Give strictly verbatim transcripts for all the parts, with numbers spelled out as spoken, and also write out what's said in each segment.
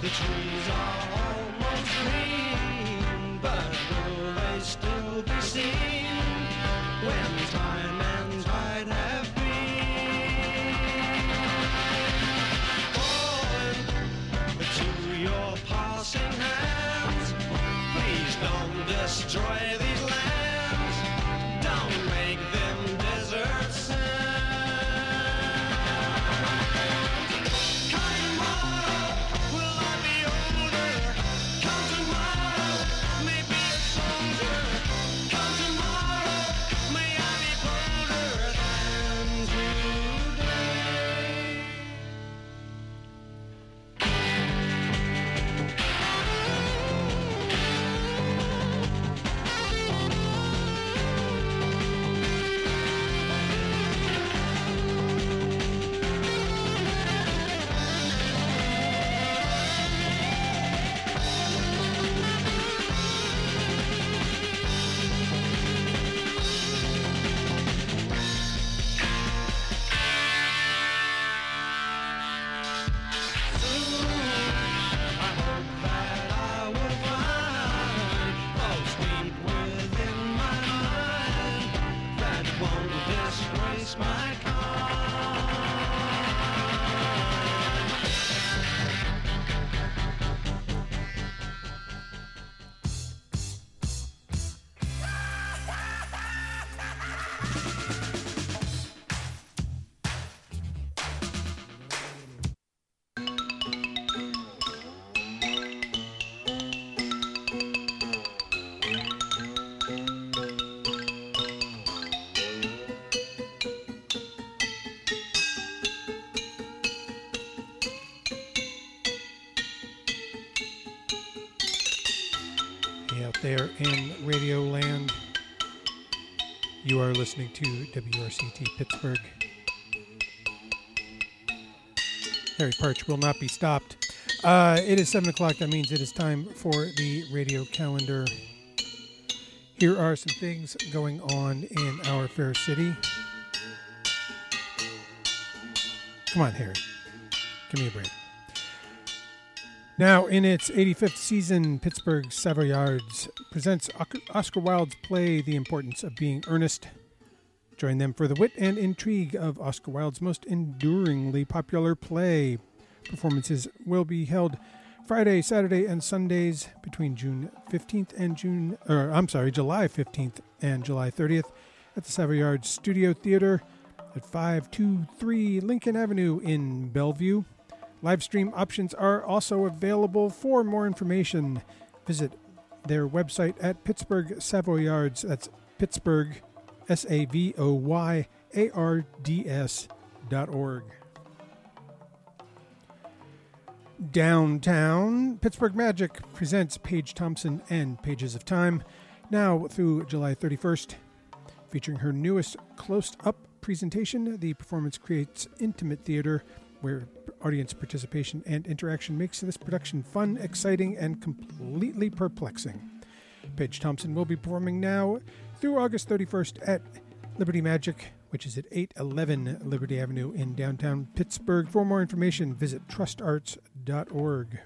The trees are almost green, but will they still be seen when time and tide have been? Point to your passing hands, please don't destroy these lands, don't make them desert sands. Come tomorrow, will I be older? Come tomorrow, maybe a soldier. Come tomorrow, may I be bolder than today. Out there in Radio Land, you are listening to W R C T Pittsburgh. Harry Parch will not be stopped. Uh, it is seven o'clock. That means it is time for the radio calendar. Here are some things going on in our fair city. Come on, Harry. Give me a break. Now, in its eighty-fifth season, Pittsburgh Savoyards presents Oscar Wilde's play, The Importance of Being Earnest. Join them for the wit and intrigue of Oscar Wilde's most enduringly popular play. Performances will be held Friday, Saturday, and Sundays between June fifteenth and June, or I'm sorry, July fifteenth and July thirtieth at the Savoyards Studio Theater at five two three Lincoln Avenue in Bellevue. Live stream options are also available. For more information, visit their website at Pittsburgh Savoyards. That's Pittsburgh, S A V O Y A R D S dot org. Downtown, Pittsburgh Magic presents Paige Thompson and Pages of Time, now through July thirty-first. Featuring her newest close-up presentation, the performance creates intimate theater where audience participation and interaction makes this production fun, exciting, and completely perplexing. Paige Thompson will be performing now through August thirty-first at Liberty Magic, which is at eight eleven Liberty Avenue in downtown Pittsburgh. For more information, visit trust arts dot org.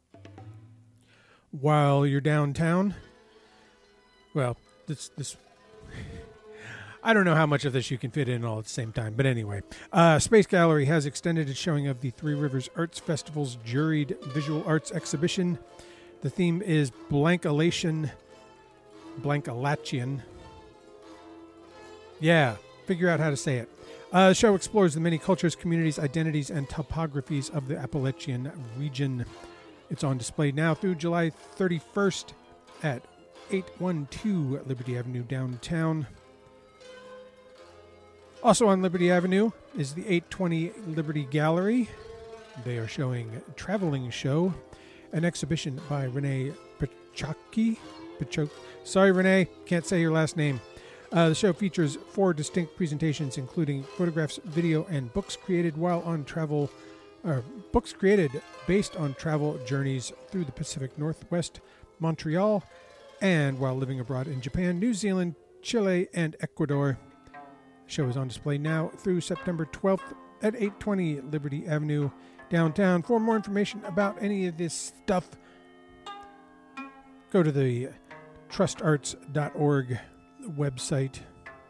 While you're downtown, well, this this I don't know how much of this you can fit in all at the same time, but anyway. Uh, Space Gallery has extended its showing of the Three Rivers Arts Festival's juried visual arts exhibition. The theme is Blankalation, Blankalachian. Yeah, figure out how to say it. Uh, the show explores the many cultures, communities, identities, and topographies of the Appalachian region. It's on display now through July thirty-first at eight twelve Liberty Avenue downtown. Also on Liberty Avenue is the eight twenty Liberty Gallery. They are showing Traveling Show, an exhibition by Renee Pichocki. Pichok. Sorry, Renee, can't say your last name. Uh, the show features four distinct presentations, including photographs, video, and books created while on travel. Uh, books created based on travel journeys through the Pacific Northwest, Montreal, and while living abroad in Japan, New Zealand, Chile, and Ecuador. The show is on display now through September twelfth at eight twenty Liberty Avenue. downtown. For more information about any of this stuff, go to the trust arts dot org website.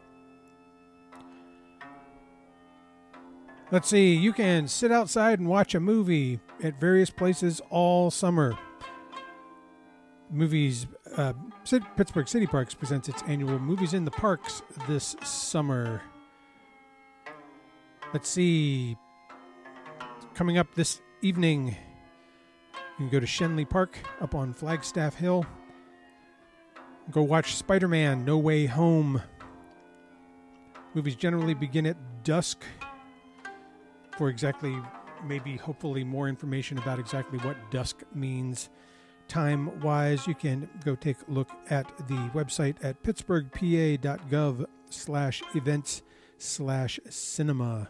Let's see, you can sit outside and watch a movie at various places all summer. Movies, uh, Pittsburgh City Parks presents its annual Movies in the Parks this summer. Let's see, coming up this evening, you can go to Shenley Park up on Flagstaff Hill. Go watch Spider-Man No Way Home. Movies generally begin at dusk. For exactly, maybe hopefully more information about exactly what dusk means time-wise, you can go take a look at the website at pittsburghpa.gov slash events slash cinema.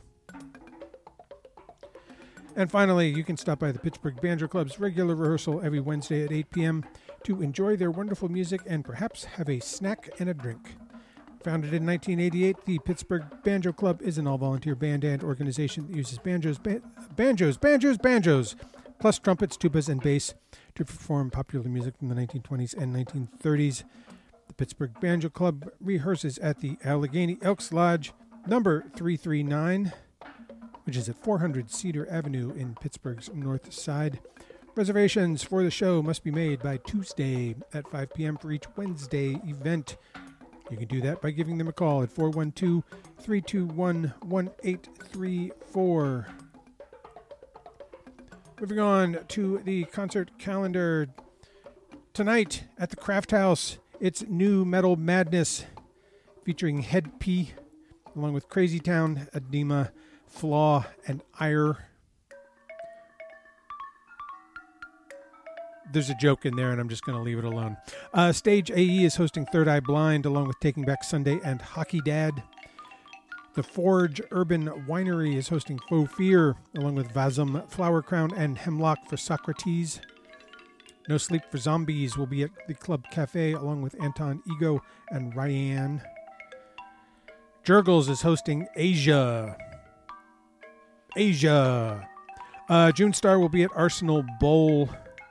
And finally, you can stop by the Pittsburgh Banjo Club's regular rehearsal every Wednesday at eight p.m. to enjoy their wonderful music and perhaps have a snack and a drink. Founded in nineteen eighty-eight, the Pittsburgh Banjo Club is an all-volunteer band and organization that uses banjos, ba- banjos, banjos, banjos, plus trumpets, tubas, and bass to perform popular music from the nineteen twenties and nineteen thirties. The Pittsburgh Banjo Club rehearses at the Allegheny Elks Lodge, number three thirty-nine, which is at four hundred Cedar Avenue in Pittsburgh's North Side. Reservations for the show must be made by Tuesday at five p.m. for each Wednesday event. You can do that by giving them a call at four one two, three two one, one eight three four. Moving on to the concert calendar. Tonight at the Craft House, it's New Metal Madness featuring Head P, along with Crazy Town, Edema, Flaw, and Ire. There's a joke in there, and I'm just going to leave it alone. Uh, Stage A E is hosting Third Eye Blind, along with Taking Back Sunday and Hockey Dad. The Forge Urban Winery is hosting Faux Fear, along with Vasum, Flower Crown, and Hemlock for Socrates. No Sleep for Zombies will be at the Club Cafe, along with Anton Ego and Ryan. Jurgles is hosting Asia. Asia. Uh, June Star will be at Arsenal Bowl.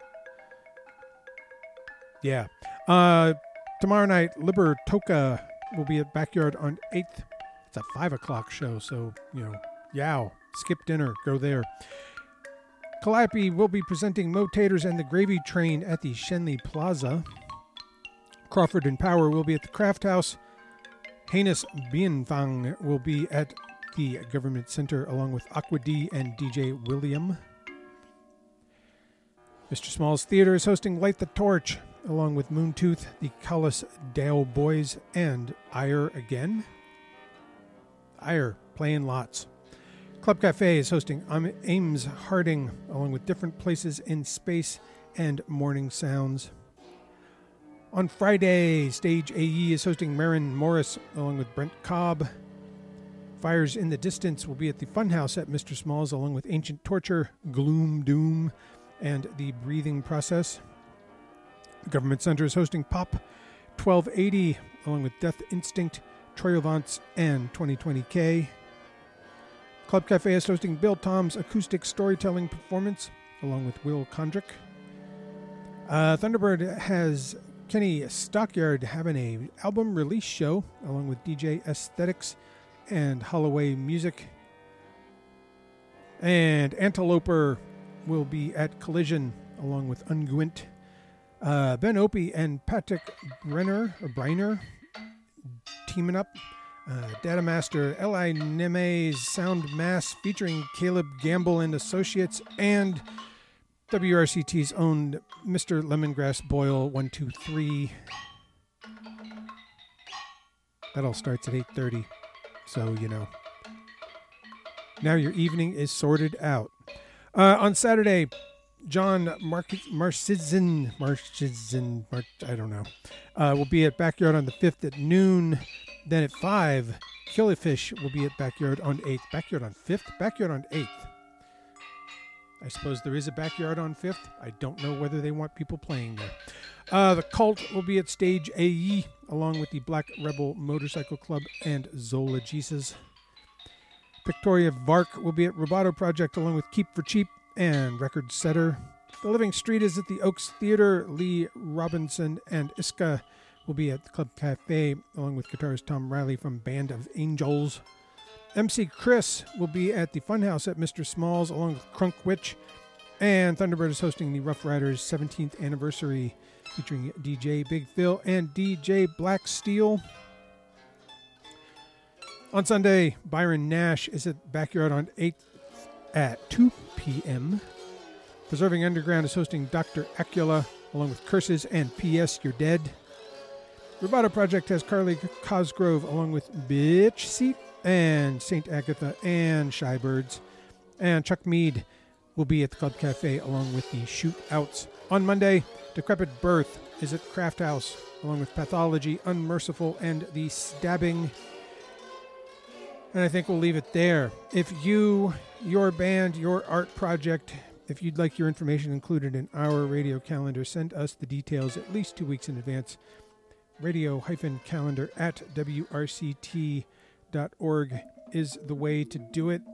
Yeah. Uh, tomorrow night, Liber Toka will be at Backyard on eighth. It's a five o'clock show, so, you know, yow. Skip dinner. Go there. Calliope will be presenting Mo Taters and the Gravy Train at the Shenley Plaza. Crawford and Power will be at the Craft House. Heinous Bienfang will be at the Government Center, along with Aqua D and D J William. Mister Small's Theater is hosting Light the Torch, along with Moontooth, the Collis Dale Boys, and Ire again. Ire, playing lots. Club Cafe is hosting Ames Harding, along with Different Places in Space and Morning Sounds. On Friday, Stage A E is hosting Marin Morris, along with Brent Cobb. Fires in the Distance will be at the Funhouse at Mister Small's, along with Ancient Torture, Gloom Doom, and The Breathing Process. The Government Center is hosting Pop twelve eighty, along with Death Instinct, Troyovants, and twenty twenty K. Club Cafe is hosting Bill Tom's acoustic storytelling performance, along with Will Condrick. Uh, Thunderbird has Kenny Stockyard having a album release show, along with D J Aesthetics and Holloway Music. And Anteloper will be at Collision, along with Unguent. Uh, Ben Opie and Patrick Brenner, or Briner, teaming up. Uh, Data Master, L I Neme's Sound Mass, featuring Caleb Gamble and Associates, and W R C T's own Mister Lemongrass Boyle one two three. That all starts at eight thirty, so you know. Now your evening is sorted out. Uh, on Saturday, John Marcizin, Marcizin, Mar- I don't know, uh, will be at Backyard on the fifth at noon. Then at five, Killifish will be at Backyard on eighth. Backyard on fifth? Backyard on eighth. I suppose there is a Backyard on fifth. I don't know whether they want people playing there. Uh, the Cult will be at Stage A E, along with the Black Rebel Motorcycle Club and Zola Jesus. Victoria Vark will be at Roboto Project, along with Keep for Cheap and record setter. The Living Street is at the Oaks Theater. Lee Robinson and Iska will be at the Club Cafe, along with guitarist Tom Riley from Band of Angels. M C Chris will be at the Funhouse at Mister Smalls, along with Crunk Witch. And Thunderbird is hosting the Rough Riders seventeenth anniversary, featuring D J Big Phil and D J Black Steel. On Sunday, Byron Nash is at Backyard on eighth at two p.m. Preserving Underground is hosting Doctor Acula, along with Curses and P S You're Dead. Roboto Project has Carly Cosgrove, along with Bitch Seat and Saint Agatha and Shybirds. And Chuck Mead will be at the Club Cafe, along with the Shootouts. On Monday, Decrepit Birth is at Craft House, along with Pathology, Unmerciful, and The Stabbing. And I think we'll leave it there. If you, your band, your art project, if you'd like your information included in our radio calendar, send us the details at least two weeks in advance. Radio-calendar at W R C T dot org is the way to do it.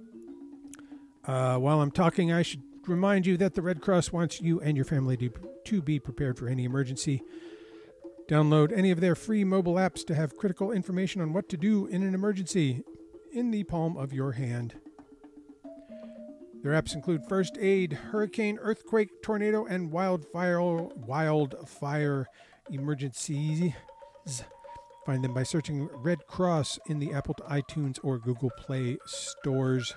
Uh, while I'm talking, I should remind you that the Red Cross wants you and your family to, to be prepared for any emergency. Download any of their free mobile apps to have critical information on what to do in an emergency in the palm of your hand. Their apps include First Aid, Hurricane, Earthquake, Tornado, and Wildfire, wildfire emergencies. Find them by searching Red Cross in the Apple iTunes or Google Play stores.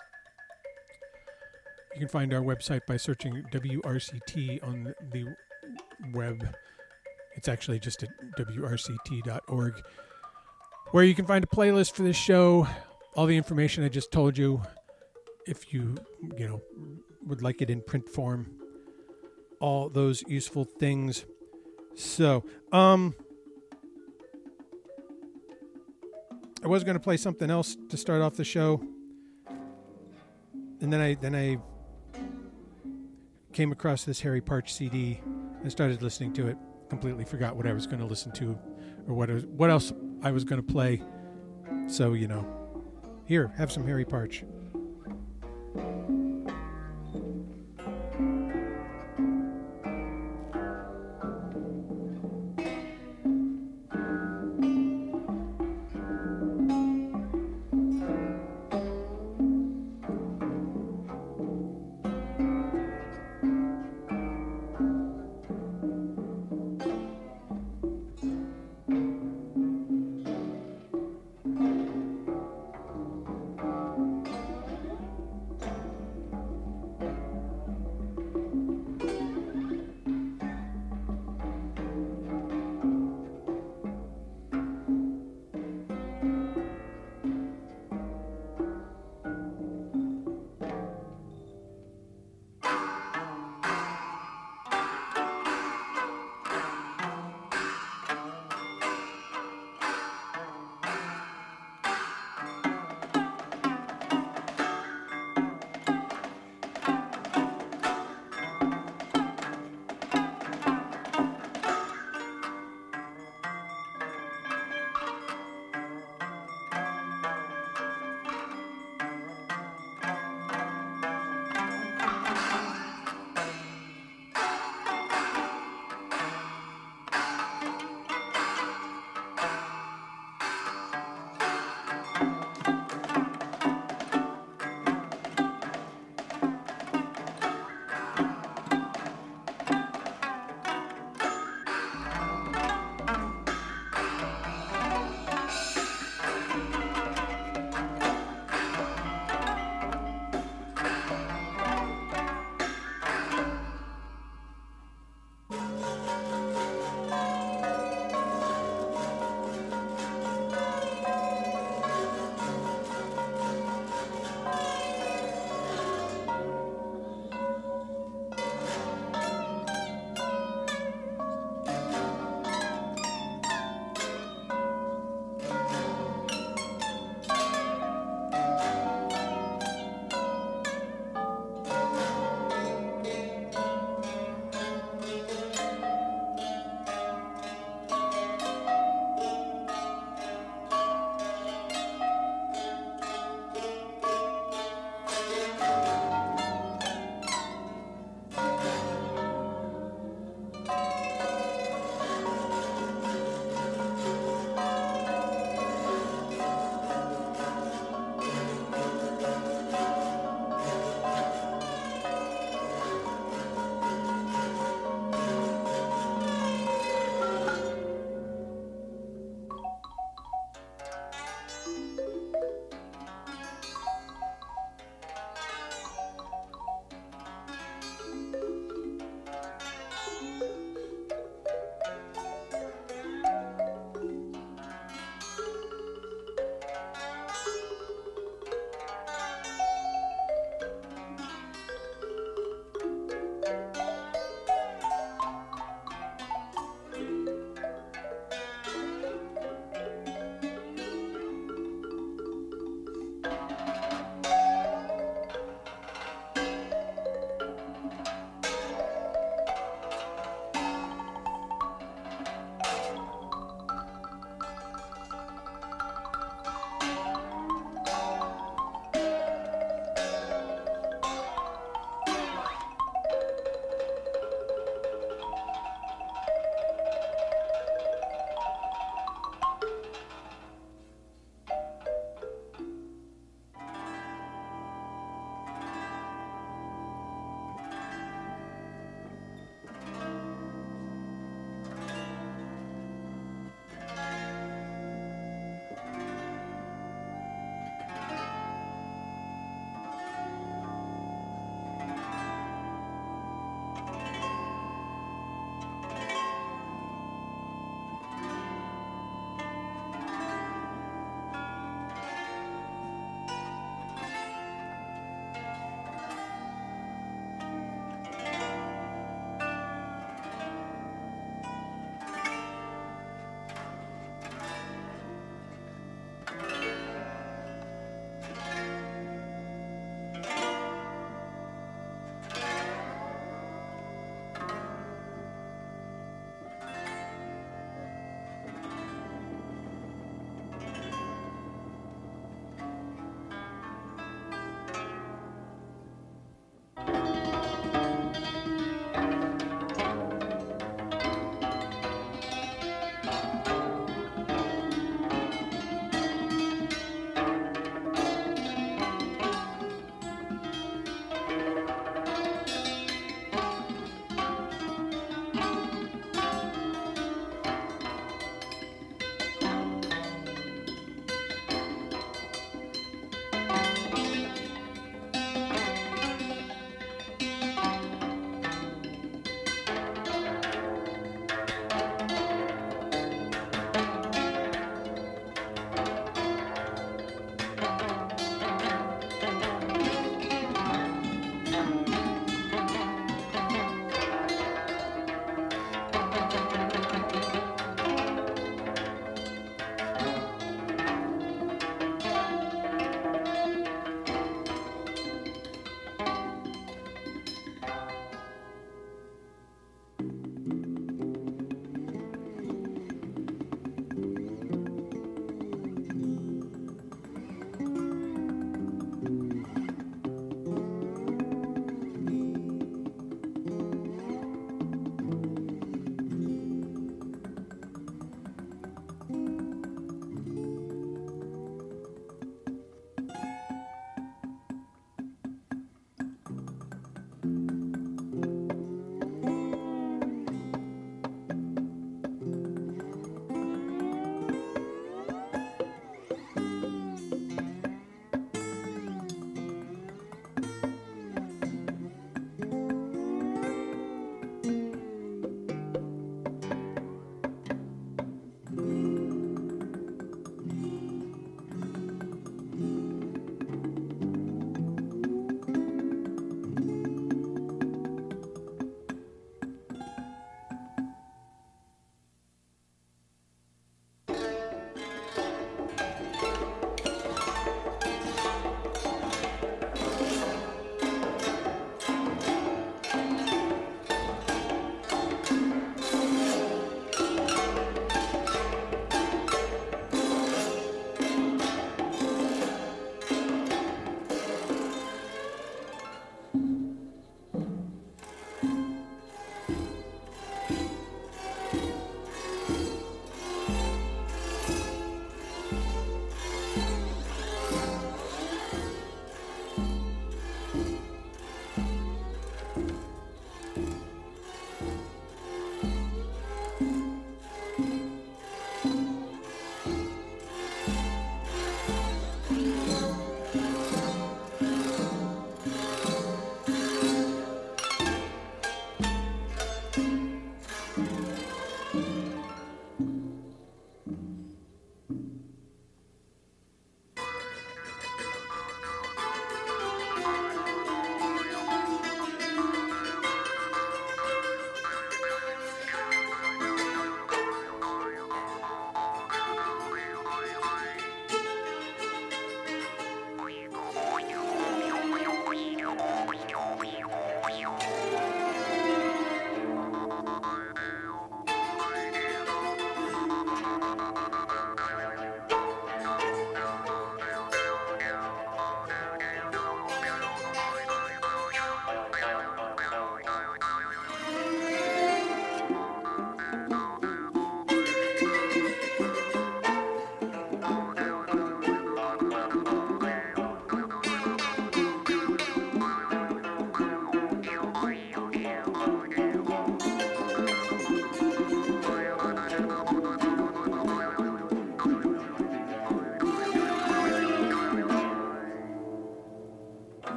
You can find our website by searching W R C T on the web. It's actually just at W R C T dot org, where you can find a playlist for this show, all the information I just told you, if you, you know, would like it in print form, all those useful things. So, um, I was going to play something else to start off the show, and then I then I came across this Harry Parch C D and started listening to it. Completely forgot what I was going to listen to, or what I was, what else I was going to play. So, you know, here, have some Harry Parch.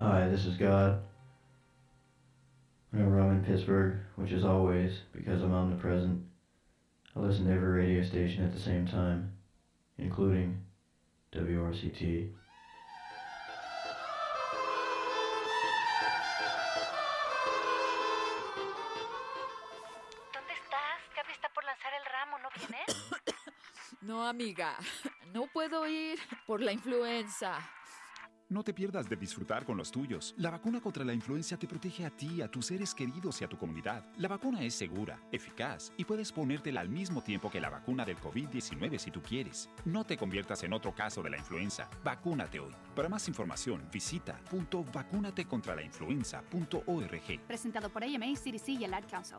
Hi, this is God. Whenever I'm in Pittsburgh, which is always because I'm omnipresent, I listen to every radio station at the same time, including W R C T. ¿Dónde estás? Gaby está por lanzar el ramo, ¿no vienes? No, amiga, no puedo ir por la influenza. No te pierdas de disfrutar con los tuyos. La vacuna contra la influenza te protege a ti, a tus seres queridos y a tu comunidad. La vacuna es segura, eficaz y puedes ponértela al mismo tiempo que la vacuna del covid diecinueve si tú quieres. No te conviertas en otro caso de la influenza. Vacúnate hoy. Para más información, visita punto vacúnate contra la influenza punto org. Presentado por A M A, C D C y el Ad Council.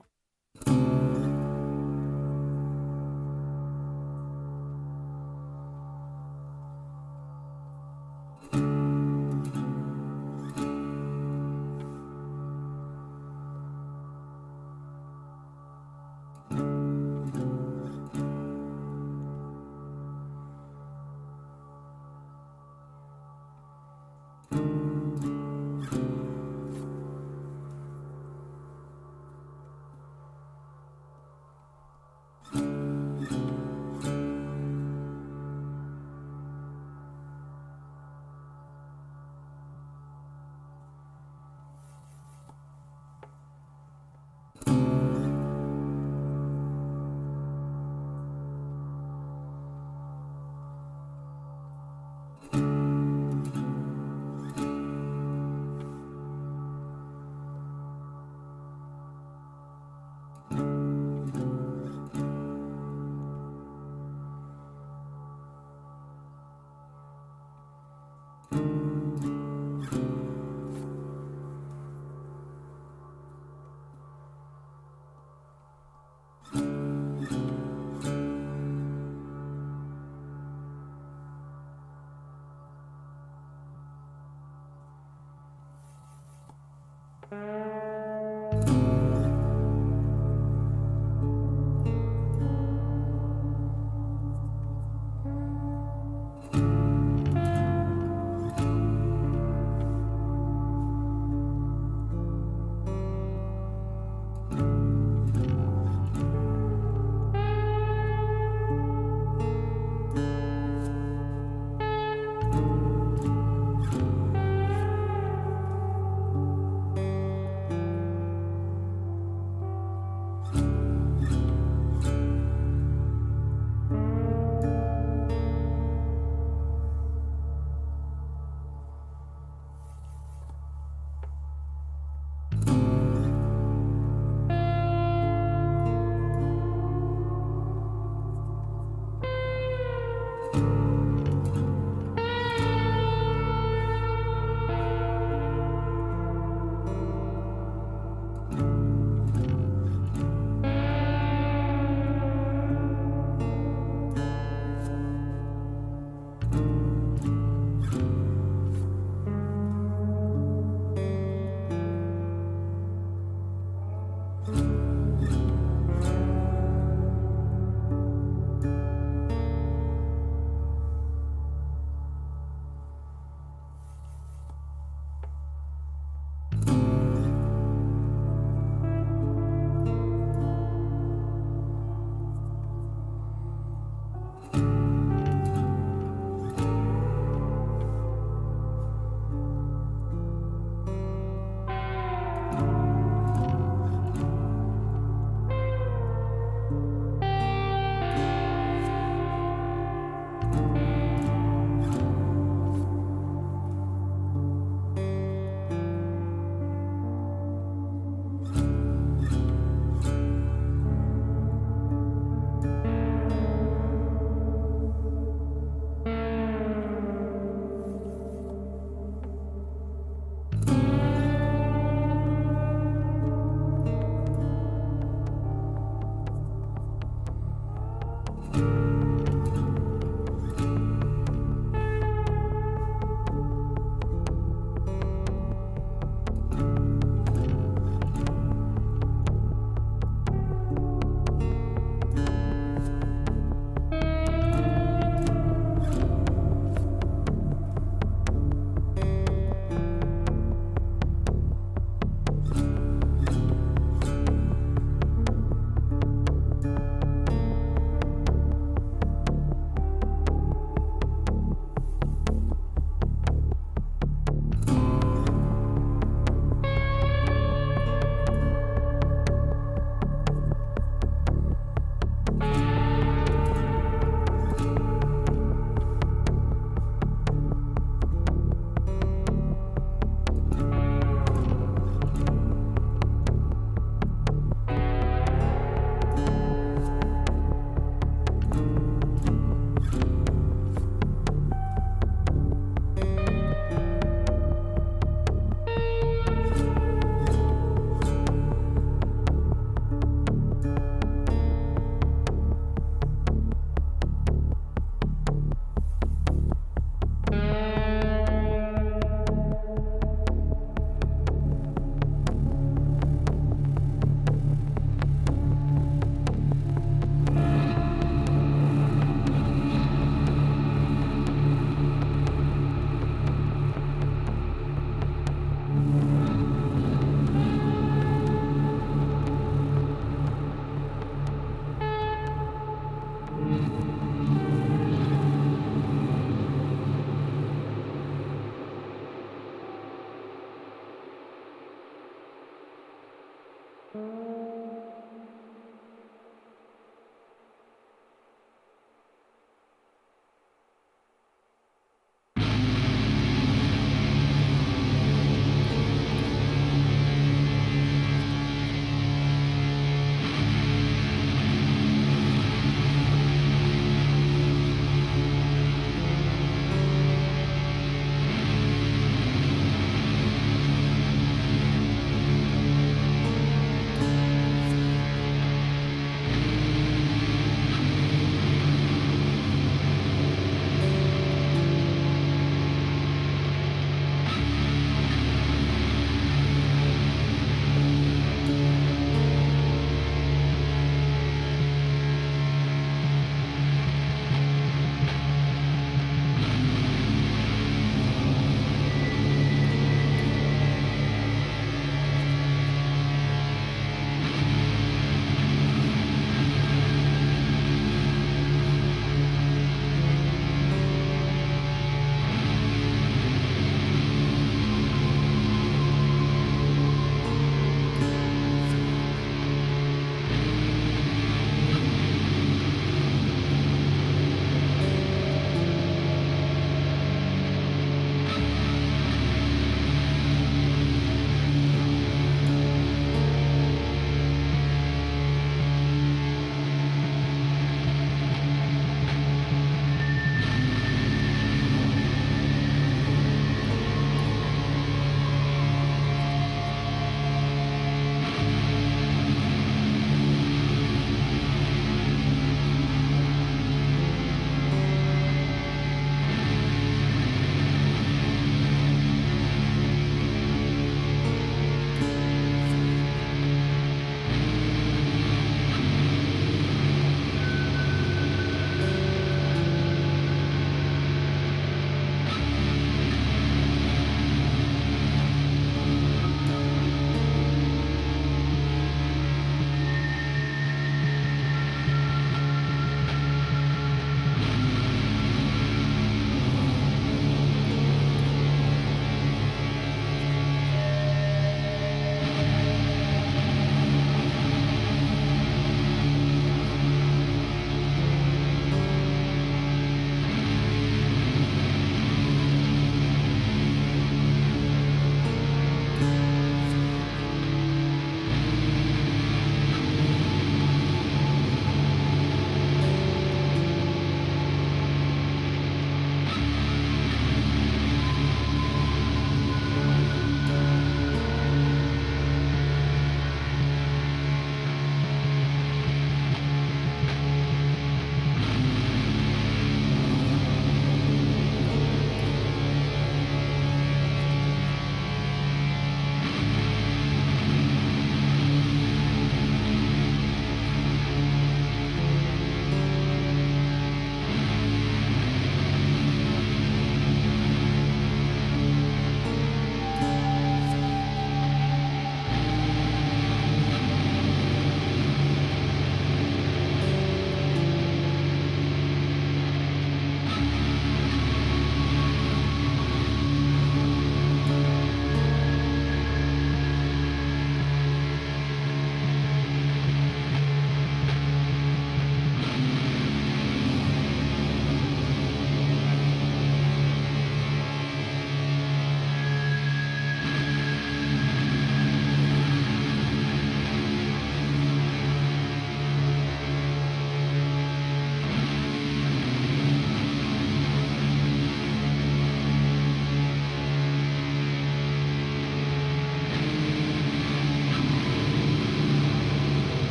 Thank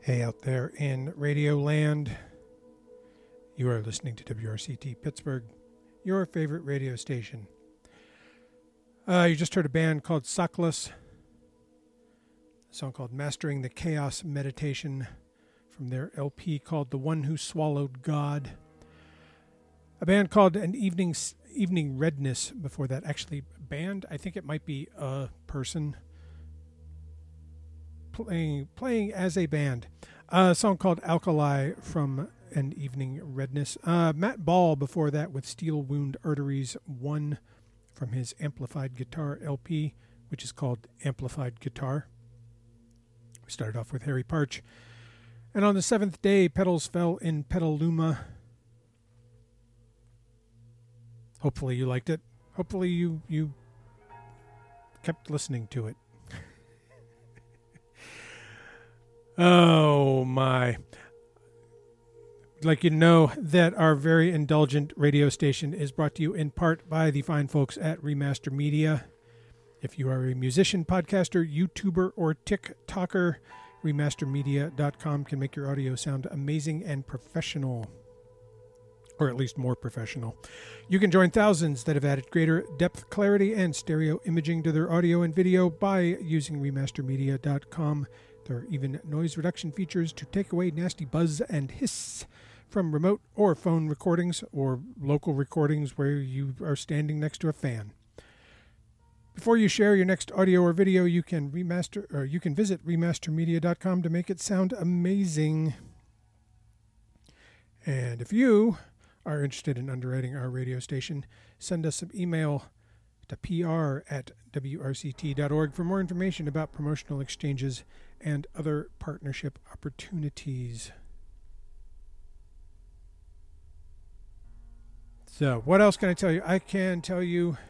Hey, out there in Radio Land, you are listening to W R C T Pittsburgh, your favorite radio station. Uh, you just heard a band called Sockless, a song called Mastering the Chaos Meditation from their L P called The One Who Swallowed God. A band called An Evening Evening Redness before that. Actually, band, I think it might be a person playing playing as a band. Uh, a song called Alkali from An Evening Redness. Uh, Matt Ball before that with Steel Wound Arteries one from his Amplified Guitar L P, which is called Amplified Guitar. We started off with Harry Parch. And on the seventh day, Petals Fell in Petaluma. Hopefully you liked it. Hopefully you, you kept listening to it. Oh, my. I'd like you to know that our very indulgent radio station is brought to you in part by the fine folks at Remaster Media. If you are a musician, podcaster, YouTuber, or TikToker, remaster media dot com can make your audio sound amazing and professional. Or at least more professional. You can join thousands that have added greater depth, clarity, and stereo imaging to their audio and video by using remaster media dot com. There are even noise reduction features to take away nasty buzz and hiss from remote or phone recordings or local recordings where you are standing next to a fan. Before you share your next audio or video, you can remaster or you can visit remaster media dot com to make it sound amazing. And if you are interested in underwriting our radio station, send us an email to P R at W R C T dot org for more information about promotional exchanges and other partnership opportunities. So, what else can I tell you? I can tell you...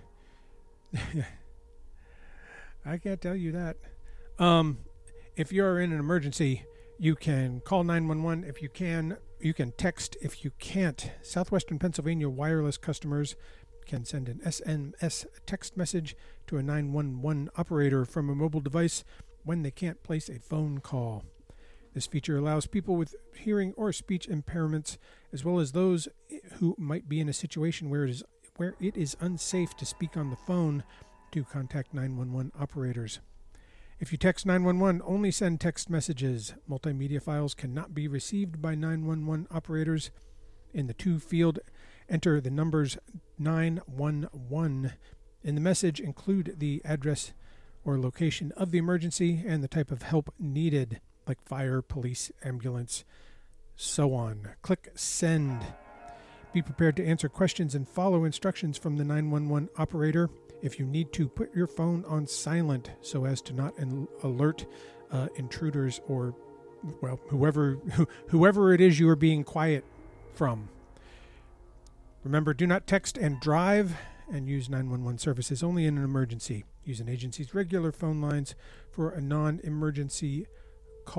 I can't tell you that. Um, if you're in an emergency, you can call nine one one. If you can, you can text. If you can't, Southwestern Pennsylvania wireless customers can send an S M S text message to a nine one one operator from a mobile device when they can't place a phone call. This feature allows people with hearing or speech impairments, as well as those who might be in a situation where it is where it is unsafe to speak on the phone, to contact nine one one operators. If you text nine one one, only send text messages. Multimedia files cannot be received by nine one one operators. In the to field, enter the numbers nine one one. In the message, include the address or location of the emergency and the type of help needed, like fire, police, ambulance, so on. Click send. Be prepared to answer questions and follow instructions from the nine one one operator. If you need to, put your phone on silent so as to not in- alert uh, intruders or, well, whoever who, whoever it is you are being quiet from. Remember, do not text and drive, and use nine one one services only in an emergency. Use an agency's regular phone lines for a non-emergency